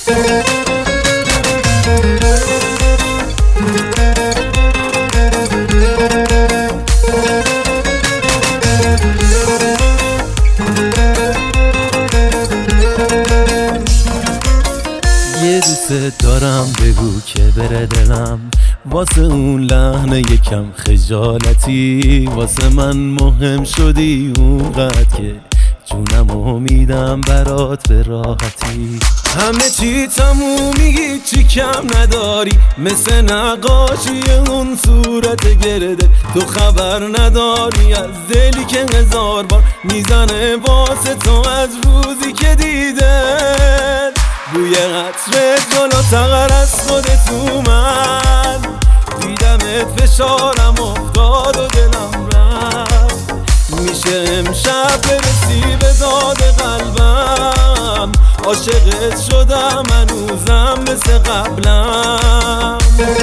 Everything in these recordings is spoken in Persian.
یه دوست دارم بگو که بره دلم، واسه اون لحن یکم خجالتی، واسه من مهم شدی اونقدر که جونمو میدم برات به راحتی. همه چی تمومی چی کم نداری، مثل نقاشی اون صورت گرده. تو خبر نداری از دلی که 1000 بار میزنه واسه تو از روزی که دیده. بوی عطر جلوتر از خودت اومد، دیدمت فشارم افتاد و دلم رفت. میشه امشب برسی به داد قلبم، عاشقت شدم هنوزم مثل قبلم.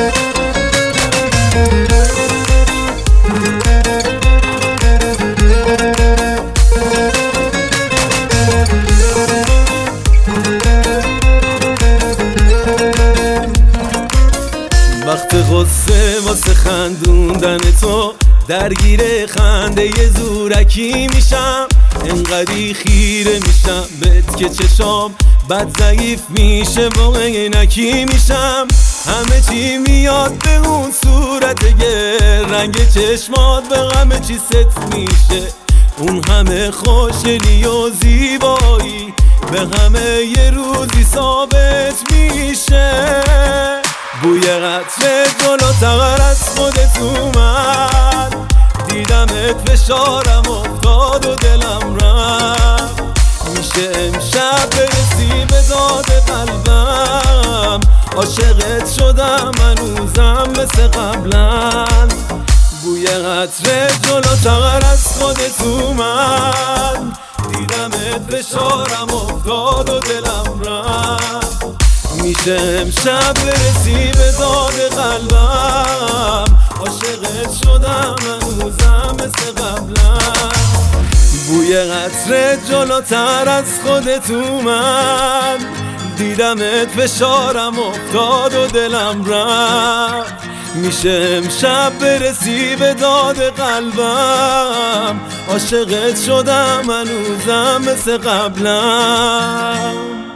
وقت غصه واسه خندوندن تو درگیر خنده ی زورکی میشم، انقدی خیره میشم بهت که چشام بد ضعیف میشه و عینکی میشم. همه چی میاد به اون صورت گر، رنگ چشمات به همه چی ست میشه. اون همه خوشگلی و زیبایی به همه یه روزی ثابت میشه. بوی عطر جلوتر از خودت اومد، دیدمت فشارم افتاد و دلم رفت. میشه امشب برسی به داد قلبم، عاشقت شدم هنوزم مثل قبلا. بوی عطر جلوتر از خودت اومد، دیدمت فشارم افتاد و دلم رفت. میشه امشب برسی به داد قلبم، عاشقت شدم هنوزم مثل قبلا. بوی عطر جلوتر از خودت اومد، دیدمت فشارم افتاد و دلم رفت. میشه امشب برسی به داد قلبم، عاشقت شدم هنوزم مثل قبلا.